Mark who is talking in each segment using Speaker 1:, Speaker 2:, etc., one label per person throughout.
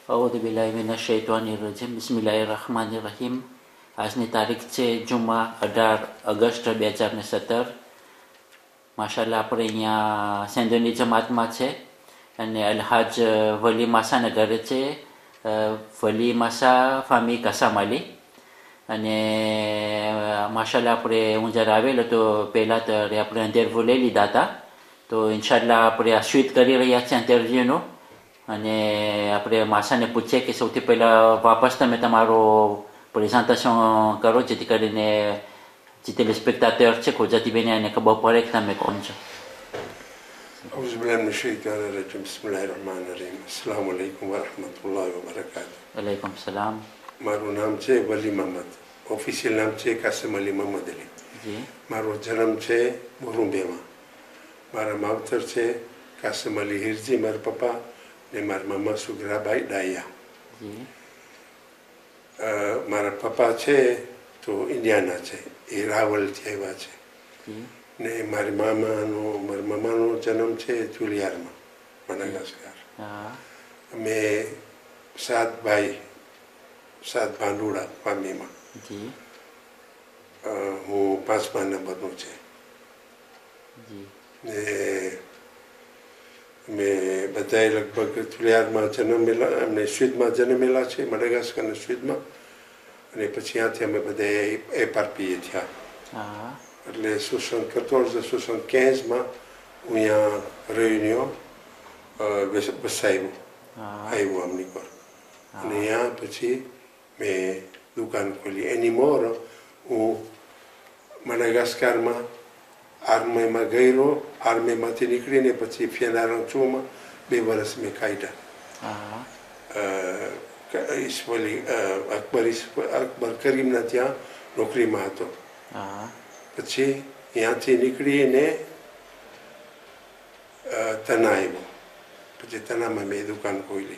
Speaker 1: અઉદુબિલ્લાહિમિનશ્શૈત્વાનિર્રજીમ બિસ્મિલ્લાહિર્રહમાનિર્રહીમ. આજની તારીખ છે જુમા 18 ઓગસ્ટ 2017. માશાલ્લાહ આપણે અહીંયા સેન્દોની જમાતમાં છે અને અલહાજ વલી માસાના ઘરે છે. વલી માસા ફામી કસામાલી અને માશાલ્લાહ આપણે હું જ્યારે આવેલો તો પહેલાં તો આપણે ઇન્ટરવ્યૂ લઈ લીધા હતા. તો ઇન્શાલ્લાહ આપણે આ સ્વીટ કરી રહ્યા છીએ ઇન્ટરવ્યૂનું અને આપણે માસાને પૂછીએ કે સૌથી પહેલાં વાપસ તમે તમારો પ્રેઝન્ટેશન કરો જેથી કરીને જે ટેલિસ્પેક્ટાટર છે ગુજરાતીબેન એને ખબર પડે કે તમે કોણ છો.
Speaker 2: બિસ્મિલ્લાહિર્રહમાનિર્રહીમ. અસ્સલામુ અલૈકુમ વરહમતુલ્લાહિ વબરકાતુહ.
Speaker 1: વલૈકુમ સલામ.
Speaker 2: મારું નામ છે વલી મહમદ. ઓફિશિયલ નામ છે કાસિમ અલી મહમદ અલી. મારો જન્મ છે બોરુંબેમાં. મારા માવતર છે કાસિમ અલી હિરજી મારા પપ્પા ને મારા મામા સુગરાબાઈ ડાયા. મારા પપ્પા છે તો ઇન્ડિયાના છે, એ રાવલથી આવ્યા છે. ને મારા મામાનો જન્મ છે જુલિયારમાં, મડાગાસ્કર. અમે 7 ભાઈ, 7 ભાંડુડા ફામીમાં. હું 5મા નંબરનો છે. ને મેં બધાએ લગભગ જુલિયારમાં જન્મેલા, અમને સ્વીડમાં જન્મેલા છે, મડાગાસ્કરના સ્વીડમાં. અને પછી ત્યાંથી અમે બધા એપારપીએ થયા. એટલે 1914-1915 હું અહીંયા રેયુનિયો વસાવ્યું, આવ્યું અમની પર. અને ત્યાં પછી મેં દુકાન ખોલી. એની મોર હું મડાગાસ્કરમાં આર્મીમાં ગયેલો. આર્મીમાંથી નીકળીને પછી ફેનારંચોમાં 2 વર્ષ મેં કાઢ્યા. અકબર કરીમના ત્યાં નોકરીમાં હતો. પછી ત્યાંથી નીકળીને તના આવ્યો. પછી તનામાં મેં દુકાન ખોલી.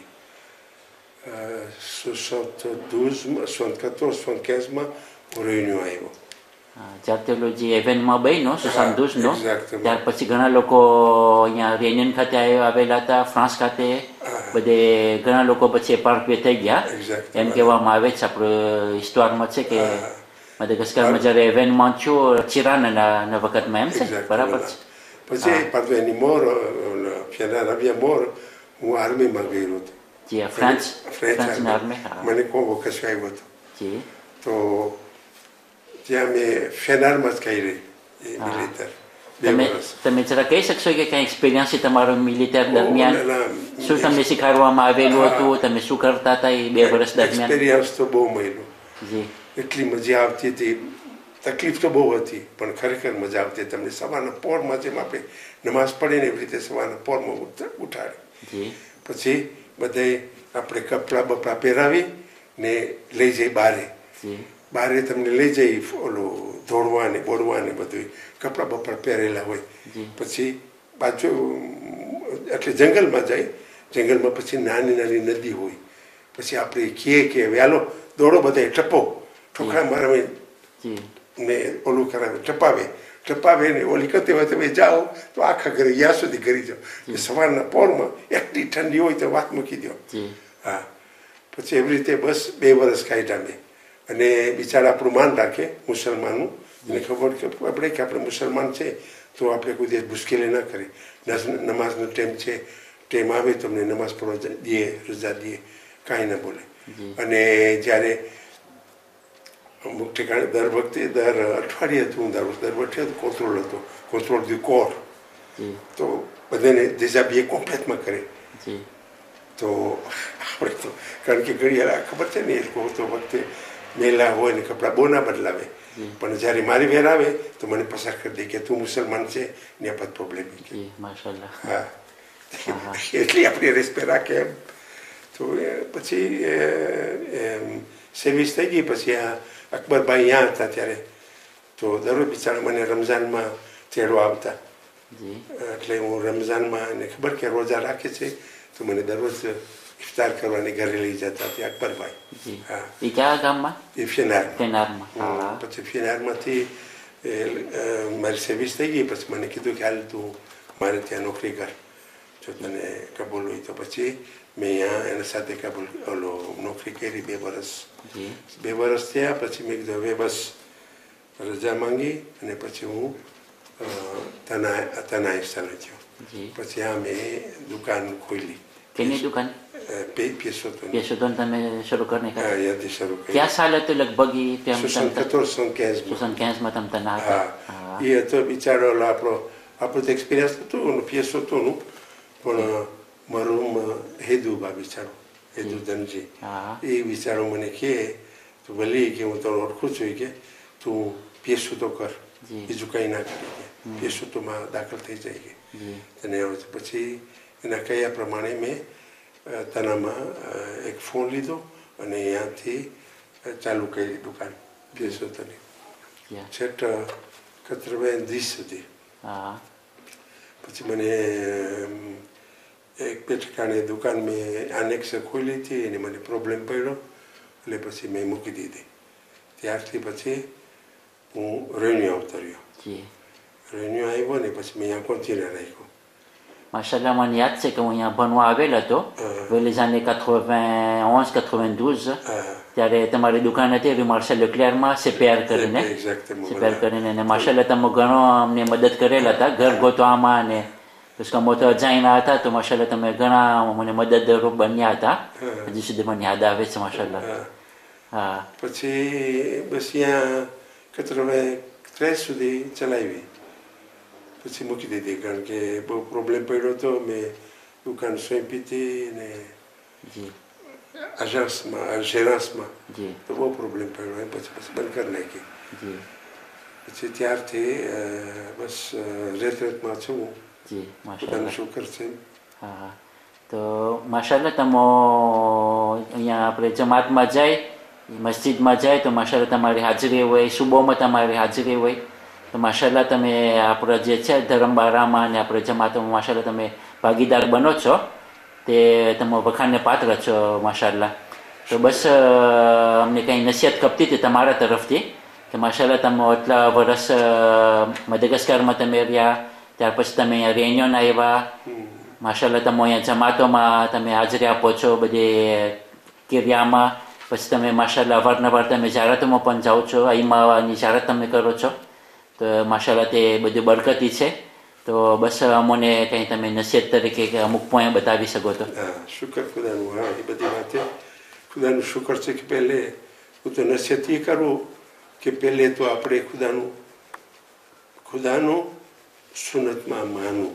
Speaker 2: 1914-1915 હું રેયુનિયો આવ્યો.
Speaker 1: જાતેલોજી ઇવેન્ટમાં બન્યો 72નો. ત્યાર પછી ઘણા લોકો અહીંયા રેનિયન ખાતે આવેલા હતા, ફ્રાન્સ ખાતે બધે ઘણા લોકો પછી એપાર્પીએ થઈ ગયા. એમ કહેવામાં આવે છે આપણે હિસ્ટોરમાં છે કે મડાગાસ્કરમાં જ્યારે ઇવેન્ટમાં થયું ચિરાના વખતમાં, એમ છે બરાબર છે.
Speaker 2: પછી પાર્વેની મોર ફેનારાવિયા મોર હું આર્મીમાં ગયેલો હતો.
Speaker 1: જી, ફ્રાન્સ આર્મી.
Speaker 2: મને કોન્વોકેશન આવ્યો હતો. તો ત્યાં મેં ફેનારમાં જ કરી મિલિટર 2 વર્ષ.
Speaker 1: તમે જરા કહી શકશો કે કઈ એક્સપિરિયન્સ છે તમારો મિલિટર દરમિયાન? શું તમને શીખવાડવામાં આવેલું હતું? તમે શું કરતા હતા એ 2 વર્ષ દરમિયાન?
Speaker 2: એક્સપિરિયન્સ તો બહુ મળ્યો. એટલી મજા આવતી હતી. તકલીફ તો બહુ હતી પણ ખરેખર મજા આવતી. તમને સવારના પોરમાં જેમ આપણે નમાઝ પડીને એવી રીતે સવારના પોરમાં ઉઠાડે. પછી બધાએ આપણે કપડાં બપડા પહેરાવી ને લઈ જઈ બારે તમને લઈ જઈ ઓલું દોડવાને બોડવાને બધું કપડાં બપડા પહેરેલા હોય. પછી પાછું એટલે જંગલમાં જાય. જંગલમાં પછી નાની નાની નદી હોય. પછી આપણે કહીએ કે વ્યાલો દોડો બધા ટપો, ઠોકરા મારવે ને ઓલું કરાવે, ટપાવે ને ઓલી કરતી હોય તમે જાઓ તો આખા ઘરે યા સુધી કરી જાઓ. સવારના પોરમાં એટલી ઠંડી હોય તો વાત મૂકી દો. હા, પછી એવી રીતે બસ 2 વર્ષ કાઢ્યા મેં. અને બિચારા આપણું માન રાખે મુસલમાનનું. એને ખબર પડે કે આપણે મુસલમાન છે તો આપણે કોઈ દિવસ મુશ્કેલી ના કરીએ. નમાઝનો ટાઈમ છે, ટાઈમ આવે તો અમને નમાઝ પડવા દે, રજા દે, કાંઈ ના બોલે. અને જ્યારે અમુક ઠેકાણે દર અઠવાડિયે હતું, દર અઠવાડિયે કોન્ટ્રોલ હતો, કોન્ટ્રોલ ધી કોર. તો બધાને દેજાબીએ કોમ્પ્લેટમાં કરે. તો આપણે તો કારણ કે ઘડિયાળ ખબર છે ને એ લોકો તો વખતે મેલા હોય ને કપડાં બહુ ના બદલાવે. પણ જ્યારે મારી વેર આવે તો મને પસાર કરી દે કે તું મુસલમાન છે ને પદ પ્રોબ્લેમ. હા, એટલી આપણી રેસ્પેક્ટ રાખે એમ. તો પછી સર્વિસ થઈ ગઈ. પછી આ અકબરભાઈ અહીંયા હતા ત્યારે તો દરરોજ બિચારા મને રમઝાનમાં તેડવા આવતા. એટલે હું રમઝાનમાં એને ખબર કે રોજા રાખે છે તો મને દરરોજ ઇફતાર કરવાની ઘરે લઈ જતા હતા અકબરભાઈ. હા,
Speaker 1: એ કયા ગામમાં?
Speaker 2: એ ફેનારમાં. પછી ફેનારમાંથી મારી સર્વિસ થઈ ગઈ. પછી મને કીધું કે હાલ તું મારે ત્યાં નોકરી કર, જો તને કબૂલ હોય તો. પછી મેં અહીંયા એના સાથે કાબુલ નોકરી કરી 2 વર્ષ.
Speaker 1: જી
Speaker 2: 2 વર્ષ થયા પછી મેં કીધું હવે બસ રજા માંગી અને પછી હું તનાઈ ચાલ્યો થયો.
Speaker 1: જી
Speaker 2: પછી આ મેં દુકાન ખોલી.
Speaker 1: કેની દુકાન?
Speaker 2: પેશોતોન
Speaker 1: તમે શરૂ કરને
Speaker 2: હા યાદી શરૂ કરી.
Speaker 1: ક્યાં સાલ હતું લગભગ ઈ તેમ
Speaker 2: 1415
Speaker 1: માં તમ તના
Speaker 2: હા એ હતો બિચારો આપણો તો એક્સપિરિયન્સ હતું પેશોતોનું પણ મારું હેદુબા બિચારો હેદુ ધનજી એ બિચારો મને કહે તો ભલે કે હું તને ઓળખું છું કે તું પેશોતો કર બીજું કંઈ ના કરી કે પેશોતોમાં દાખલ થઈ જાય કે અને પછી એના કયા પ્રમાણે મેં તનામાં એક ફોન લીધો અને અહીંયાથી ચાલુ કરી દુકાન પેશોતોની છેટ 90 સુધી. પછી મને એક 2 ઠેકાણે દુકાન મેં એનેક્સ ખોલી હતી અને મને પ્રોબ્લેમ પડ્યો એટલે પછી મેં મૂકી દીધી. ત્યારથી પછી હું રેન્યુ આવતો રહ્યો. રેન્યુ આવ્યો ને પછી મેં અહીંયા કોન્ટિન્યુ રાખ્યો.
Speaker 1: માશાલ્લાહ, મને યાદ છે કે હું અહીંયા ભણવા આવેલ હતો les années 91-92 ત્યારે તમારી દુકાન હતી એવી માર્શલ લેક્લેરમાં CPR કરીને અને માશાલ્લાહ તમે ઘણો અમને મદદ કરેલા હતા ઘર ગોતવામાં અને પછી મોટો અજાણ્યા હતા તો માશાલ્લાહ તમે ઘણા મને મદદરૂપ બન્યા હતા. હજી સુધી મને યાદ આવે છે માશાલ્લાહ. હા
Speaker 2: પછી બસ અહીંયા 93 સુધી ચલાવી પછી મૂકી દીધી કારણ કે બહુ પ્રોબ્લેમ પડ્યો હતો. મેં દુકાન સોંપી હતી ને અજાન્સમાં તો બહુ પ્રોબ્લેમ પડ્યો એમ પછી બંધ કરી નાખી. પછી ત્યારથી બસ રેતમાં છું. પોતાનું શુકર છે.
Speaker 1: હા તો માશાલ્લાહ તમે અહીંયા આપણે જમાતમાં જાય મસ્જિદમાં જાય તો માશાલ્લાહ તમારી હાજરી હોય, સુબહમાં તમારી હાજરી હોય તો માશાલ્લાહ તમે આપણા જે છે ધર્મબારામાં અને આપણે જમાતમાં માશાલ્લાહ તમે ભાગીદાર બનો છો તે તમે વખાણને પાત્ર છો માશાલ્લાહ. તો બસ અમને કંઈ નસીહત કપતી હતી તમારા તરફથી કે માશાલ્લાહ તમે એટલા વર્ષ મડગાસ્કરમાં તમે રહ્યા, ત્યાર પછી તમે અહીંયા રેન્યોન આવ્યા માશાલ્લાહ, તમે અહીંયા જમાતોમાં તમે હાજરી આપો છો બધી કિરિયામાં, પછી તમે માશાલ્લાહ અવારનવાર તમે જાહેરાતોમાં પણ જાઓ છો, અહીંમાંની જાહેરાત તમે કરો છો તો માશાલ્લાહ તે બધું બરકતી છે. તો બસ અમને કંઈ તમે નસીહત તરીકે કે અમુક પોઈન્ટ બતાવી શકો તો?
Speaker 2: શુકર ખુદાનું. હા એ બધી વાતે ખુદાનું શુકર છે કે પહેલે હું તો નસીહત એ કરું કે પહેલે તો આપણે ખુદાનું સુનતમાં માનવું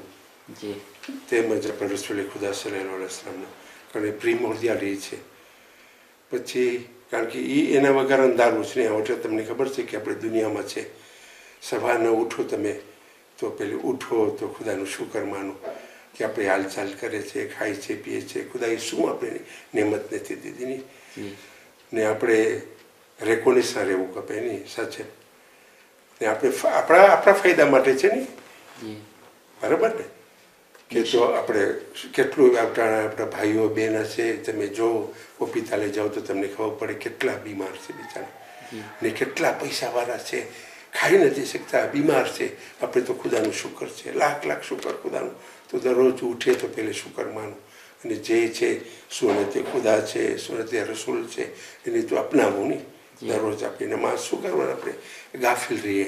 Speaker 2: તેમજ આપણે રસૂલ ખુદા સલ્લલ્લાહુ અલૈહિ વસલ્લમનું કારણ એ પ્રિમોર્ડિયલ એ છે. પછી કારણ કે એના વગર અંધારું છે ને. એટલે તમને ખબર છે કે આપણે દુનિયામાં છે સવારના ઉઠો તમે તો પેલું ઉઠો તો ખુદાનું શુકર માનો કે આપણે હાલચાલ કરે છે, ખાય છે, પીએ છે. ખુદાએ શું આપણે નેમત નથી દીધી નહીં ને આપણે રેકોનેસા રહેવું કપે નહીં સાચે ને આપણે આપણા ફાયદા માટે છે ને બરાબર ને કે તો આપણે કેટલું આપણા ભાઈઓ બહેન છે તમે જો હોસ્પિટલે જાઓ તો તમને ખબર પડે કેટલા બીમાર છે બિચારા ને કેટલા પૈસાવાળા છે, ખાઈ નથી શકતા, બીમાર છે. આપણે તો ખુદાનું શુકર છે, લાખ શુકર ખુદાનું. તો દરરોજ ઉઠે તો પહેલે શુકર માનું અને જે છે સુનતે ખુદા છે, સુનતે રસૂલ છે એને તો અપનાવવું નહીં. દરરોજ આપણે નમાઝ શું કરવાનું, આપણે ગાફિલ રહીએ.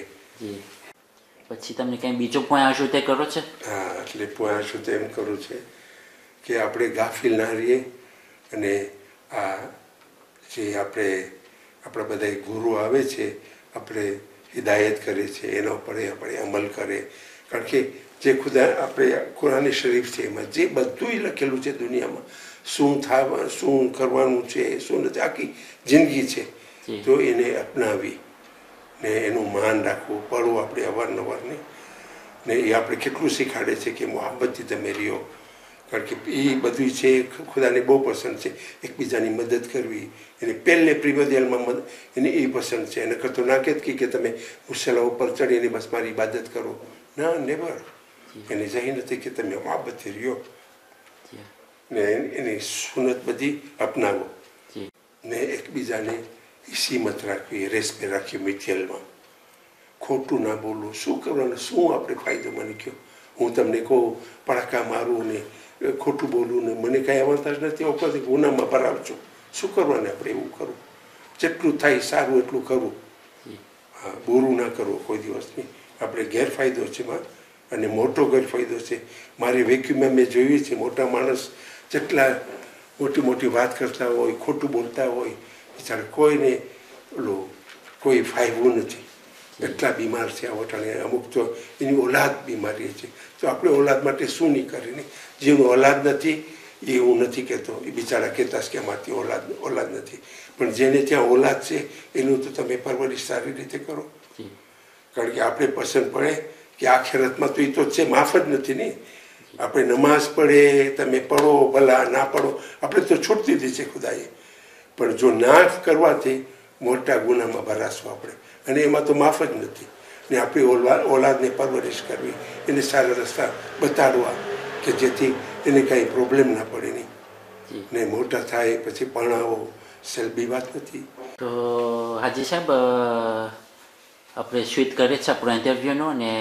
Speaker 1: પછી તમને કંઈ બીજો પોઈન્ટ આશો તે કરો છે?
Speaker 2: હા એટલે પોઈન્ટ આશો તે એમ કરું છે કે આપણે ગાફિલ ના રહીએ અને આ જે આપણા બધા ગુરુ આવે છે આપણે હિદાયત કરે છે એના ઉપર આપણે અમલ કરે. કારણ કે જે ખુદા આપણે કુરાન શરીફ છે એમાં જે બધું લખેલું છે દુનિયામાં શું કરવાનું છે શું નથી આખી જિંદગી છે તો એને અપનાવી ને એનું માન રાખવું પડવું આપણે અવારનવારની ને એ આપણે કેટલું શીખાડે છે કે મોહબ્બતથી તમે રહ્યો. કારણ કે એ બધું છે ખુદાને બહુ પસંદ છે એકબીજાની મદદ કરવી એને પહેલે પ્રિમોડિયલમાં એને એ પસંદ છે. એને કરતો ના કહેતી કે તમે મુસલ્લા ઉપર ચડીને બસ મારી ઇબાદત કરો, ના નેવર. એને જઈ નથી કે તમે મોહબ્બતથી રહ્યો ને એની સુનત બધી અપનાવો ને એકબીજાને સીમત રાખવી, રેસ્પે રાખવી, મિથિયલમાં ખોટું ના બોલવું. શું કરવાનું, શું આપણે ફાયદો મને કહો. હું તમને કહું પડાકા મારું ને ખોટું બોલવું ને મને કાંઈ આવતા જ નથી વખતે ગુનામાં ભરાવજો શું કરવાને આપણે એવું કરવું જેટલું થાય સારું એટલું કરવું હા બોરું ના કરવું કોઈ દિવસની આપણે ગેરફાયદો છે માં અને મોટો ગેરફાયદો છે મારી વેક્યુમમાં મેં જોયું છે મોટા માણસ જેટલા મોટી મોટી વાત કરતા હોય ખોટું બોલતા હોય બિચારા કોઈને કોઈ ફાયદો નથી એટલા બીમાર છે આ વટાણે અમુક તો એની ઓલાદ બીમારી છે તો આપણે ઓલાદ માટે શું નહીં કરીને જેનું ઓલાદ નથી એ હું નથી કહેતો એ બિચારા કહેતા કે અમારી ઓલાદ નથી પણ જેને ત્યાં ઓલાદ છે એનું તો તમે પરવરિશ સારી રીતે કરો કારણ કે આપણે પસંદ પડે કે આખેરતમાં તો એ તો છે માફ જ નથી ને આપણે નમાઝ પડે તમે પડો ભલા ના પડો આપણે તો છૂટતી હતી છે ખુદાએ પણ જો ના કરવાથી મોટા ગુનામાં ભરાશું આપણે અને એમાં તો માફ જ નથી ને આપણી ઓલાદને પરવરિશ કરવી એને સારા રસ્તા બતાડવા કે જેથી એને કાંઈ પ્રોબ્લેમ ના પડે નહીં ને મોટા થાય પછી ભણાવો સેલ્ફી વાત નથી
Speaker 1: તો હાજી સાહેબ આપણે સ્વીટ કરે છે આપણો ઇન્ટરવ્યુનો ને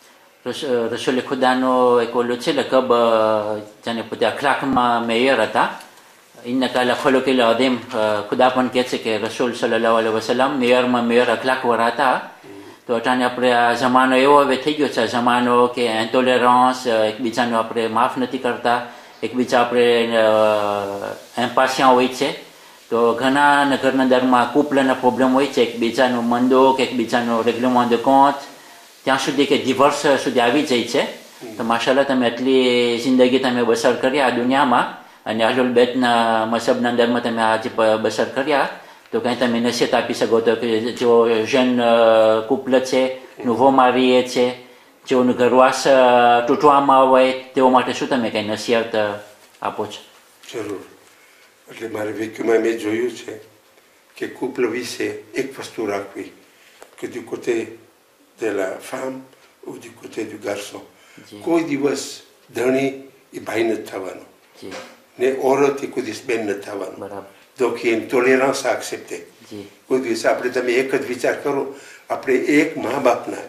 Speaker 1: રસૂલ ખુદાનો એક ઓલું છે લકબ જાને પોતે અખલાકમાં મેયર હતા ઇન્ન કાલા ખોલોકેલ અદેમ ખુદા પણ કહે છે કે રસૂલ સલ્લલ્લાહુ અલૈહિ વસલ્લમ મેયર અખલાકવાળા હતા તો અટાણે આપણે આ જમાનો એવો હવે થઈ ગયો છે આ જમાનો કે ઇન્ટોલરન્સ એકબીજાનો આપણે માફ નથી કરતા એકબીજા આપણે એમ્પાશિયા હોય છે તો ઘણા ઘરના દરમાં કુપલાના પ્રોબ્લેમ હોય છે એકબીજાનો મંદો કે એકબીજાનો રેગ્યુલર de compte ત્યાં સુધી કે ડિવોર્સ સુધી આવી જાય છે તો માશાલ્લાહ તમે એટલી જિંદગી તમે બસર કરી આ દુનિયામાં અને અહલુલ બેતના મસહબના અંદરમાં તમે આજે બસર કર્યા તો કંઈ તમે નસીહત આપી શકો તો કે જો જન કુપલ છે નુવો મારીએ છે જેઓનું ઘરવાસ તૂટવામાં હોય તેઓ માટે શું તમે કંઈ નસીહત આપો છો
Speaker 2: જરૂર એટલે મારે વેક્યુમાં મેં જોયું છે કે કુપલ વિશે એક વસ્તુ રાખવી કે du côté de la femme ou du côté du garçon કોઈ દિવસ ધણી એ ભાઈ નથી થવાનો ને ઓરત એ કોઈ દિવસ બેન નથી થવાનું donc il y a une tolérance à accepter કોઈ દિવસ આપણે તમે એક જ વિચાર કરો આપણે એક મા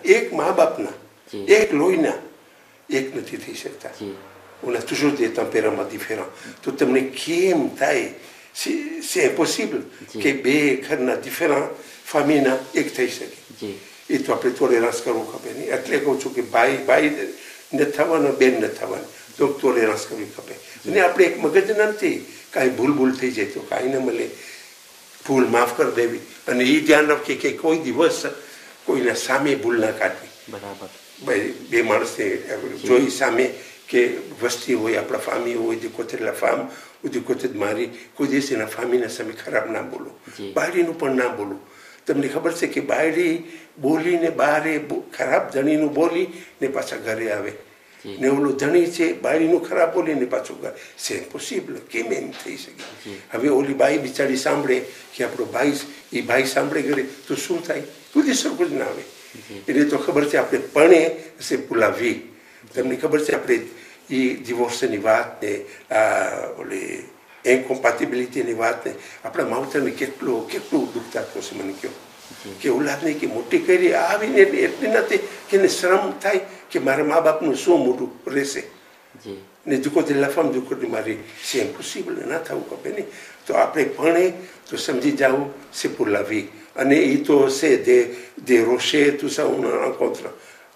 Speaker 2: બાપના એક લોહીના એક નથી થઈ શકતા on a toujours des tempéraments différents તો તમને કેમ થાય c'est impossible કે બે ઘરના différents ફેમિલીના એક થઈ શકે એ તો આપણે ટોલેરન્સ કરવું ખપે નહીં એટલે કહું છું કે ભાઈ નથી થવાનો બેન નથી થવાની તો ટોલેરન્સ કરવી ખપે અને આપણે એક મગજ નથી કાંઈ ભૂલ થઈ જાય તો કાંઈ ન મળે ભૂલ માફ કરી દેવી અને એ ધ્યાન રાખીએ કે કોઈ દિવસ કોઈના સામે ભૂલ ના કાઢવી
Speaker 1: બરાબર
Speaker 2: ભાઈ બે માણસને જોઈ સામે કે વસ્તી હોય આપણા ફામી હોય du côté de la femme ou du côté de mari કોઈ દિવસ એના ફામીના સામે ખરાબ ના બોલો બાયડીનું પણ ના બોલું તમને ખબર છે કે બાયડી બોલીને બહારે ખરાબ ધણીનું બોલી ને પાછા ઘરે આવે ને ઓલું ધણી છે બાયડીનું ખરાબ બોલીને પાછું ઘરે છે ઇમ્પોસિબલ કેમ એમ થઈ શકે હવે ઓલી બાઈ બિચારી સાંભળે કે આપણો ભાઈ સાંભળે ઘરે તો શું થાય કોઈ સરખું જ ના આવે એટલે તો ખબર છે આપણે પણે છે પુલાવી તમને ખબર છે આપણે એ ડિવોર્સની વાત ને ઓલી ઇન્કોમ્પેટિબિલિટીની વાત ને આપણા માવતરને કેટલું દુઃખ થતું હશે મને કહો કે ઓલાદને કે મોટી કરી આવીને એટલી નથી કે એને શરમ થાય કે મારા મા બાપનું શું મોટું રહેશે ને દુઃખો de la femme દુઃખો મારી c'est impossible ના થવું ખપે નહીં તો આપણે ભણે તો સમજી જવું c'est pour la vie અને એ તો c'est des rochers tout ça on rencontre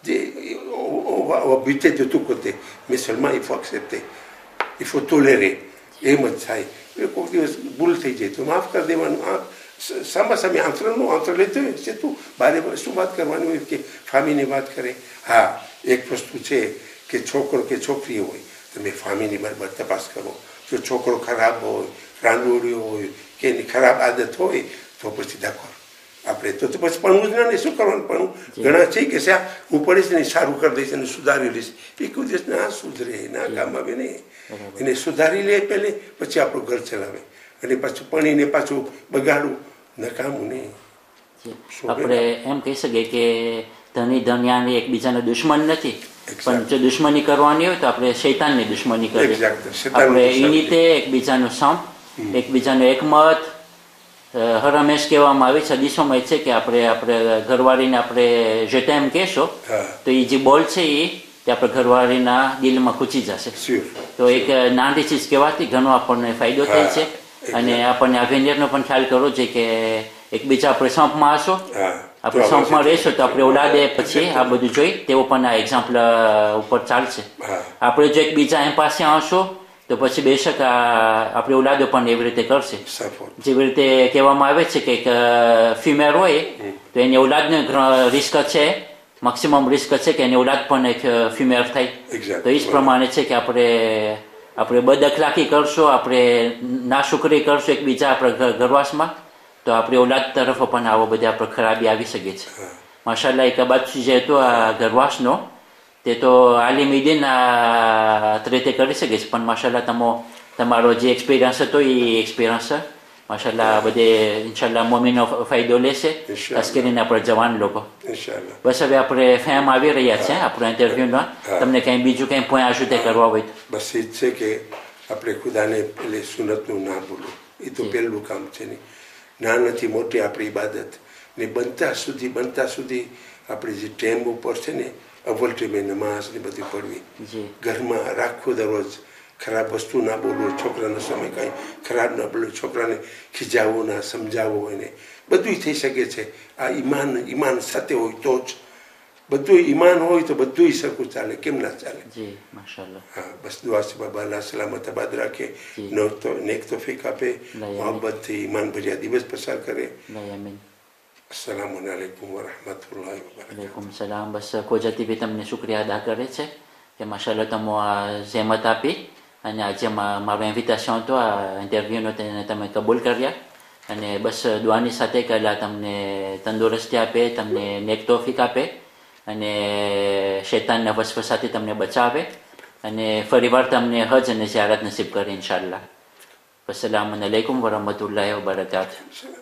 Speaker 2: on va buter de tous côtés mais seulement il faut accepter il faut tolérer એમ જ થાય કોઈ દિવસ ભૂલ થઈ જાય તો માફ કરી દેવાનું સામે entre les deux c'est tout બારે શું વાત કરવાની હોય કે ફામીની વાત કરે હા એક વસ્તુ છે કે છોકરો કે છોકરી હોય તમે ફામીની બરાબર તપાસ કરો જો છોકરો ખરાબ હોય રાંડોળિયો હોય કે એની ખરાબ આદત હોય તો પછી દાખો આપણે તો પછી ભણવું જ ના શું કરવાનું ભણવું ઘણા છે કે હું પડીશ ને સારું કરી દઈશ અને સુધારી લઈશ એ કોઈ દિવસ ના સુધરે ના કામ આવે નહીં એને સુધારી લે પહેલે પછી આપણું ઘર ચલાવે અને પાછું પણીને પાછું બગાડવું નકામું નહીં
Speaker 1: આપણે એમ કહી શકીએ કે ધણી ધનિયાની એકબીજાનો દુશ્મન નથી પણ જો દુશ્મની કરવાની હોય તો આપણે શૈતાનની દુશ્મની કરીએ આપણે એ રીતે એકબીજાનો સંપ એકબીજાનો એકમત હરમેશ કહેવામાં આવે છે હદીસોમાં છે કે આપણે ઘરવાળીને આપણે જે ટાઈમ કહેશો તો એ જે બોલ છે એ તે આપણા ઘરવાળીના દિલમાં ખૂચી જશે. તો એક નાની ચીજ કહેવાથી ઘણો આપણને ફાયદો થાય છે. અને આપણને આ વેનિયરનો પણ ખ્યાલ કરવો જોઈએ કે એકબીજા આપણે સંપમાં હશો, આપણે સંપમાં રહેશો તો આપણે ઓલાદે પછી આ બધું જોઈ તેઓ પણ આ એક્ઝામ્પલ ઉપર ચાલશે. આપણે જો એકબીજા એમ પાસે આવશો તો પછી બેશક આપણી ઓલાદો પણ એવી રીતે કરશે. જેવી રીતે કહેવામાં આવે છે કે એક ફિમેલ હોય તો એની ઓલાદને રિસ્ક છે, મેક્સિમમ રિસ્ક છે કે એની ઓલાદ પણ એક ફિમેલ થાય. તો એ જ પ્રમાણે છે કે આપણે બદઅખલાકી કરશો, આપણે નાશુકરી કરશો એકબીજા આપણા ઘરવાસમાં તો આપણી ઓલાદ તરફ પણ આવો બધા આપણે ખરાબી આવી શકે છે. માશાલ્લાહ એક બાદશાહ જે હતો આ ઘરવાસનો તે તો આલિમ દીન રીતે કરી શકે છે, પણ માશાલ્લાહ તમારો જે એક્સપિરિયન્સ હતો એ એક્સપિરિયન્સ માશાલ્લાહ બધે ઇન્શાલ્લાહ મોમીનો ફાયદો લેશે, ખાસ કરીને આપણા જવાન લોકો. બસ હવે આપણે ફેમ આવી રહ્યા છે આપણા ઇન્ટરવ્યુમાં. તમને કંઈ બીજું કંઈ પોઈન્ટ આશું તે કરવા હોય તો
Speaker 2: બસ એ જ છે કે આપણે ખુદાને પેલે સુનતનું ના ભૂલવું, એ તો પહેલું કામ છે. ને નાનાથી મોટી આપણી ઇબાદત ને બનતા સુધી આપણે જે ટાઈમ ઉપર છે ને અવ્વલ ટાઈમે નમાઝ ને બધી પડવી, ઘરમાં રાખવું, દરરોજ ખરાબ વસ્તુ ના બોલવું, છોકરાનો સમય કાંઈ ખરાબ ના બોલવું, છોકરાને ખીજાવવું ના, સમજાવવું હોય ને બધું થઈ શકે છે. આ ઈમાન સાથે હોય તો જ બધું, ઈમાન હોય તો બધું સરખું ચાલે, કેમ ના ચાલે. હા, બસ દુઆ છે બાબા અલ્લાહ સલામત આબાદ રાખે, નેક તોફીક આપે, મોહબ્બતથી ઈમાન ભર્યા દિવસ પસાર કરે. અસલામુ અલૈકુમ વરહમતુલ્લાહિ વબરકાતુહુ.
Speaker 1: સલામ. બસ કોજતી બી તમને શુક્રિયા અદા કરે છે કે માશાલ્લાહ તમે આ જહેમત આપી અને આજે મારો ઇન્વિટેશન હતો આ ઇન્ટરવ્યુનો તેને તમે કબૂલ કર્યા. અને બસ દુઆની સાથે કે અલ્લાહ તમને તંદુરસ્તી આપે, તમને નેક તોફીક આપે અને શૈતાનના વસવસાથી તમને બચાવે અને ફરીવાર તમને હજ અને ઝિયારત નસીબ કરે ઇન્શાઅલ્લાહ. અસલામુ અલૈકુમ વરહમતુલ્લાહિ વબરકાતુહુ.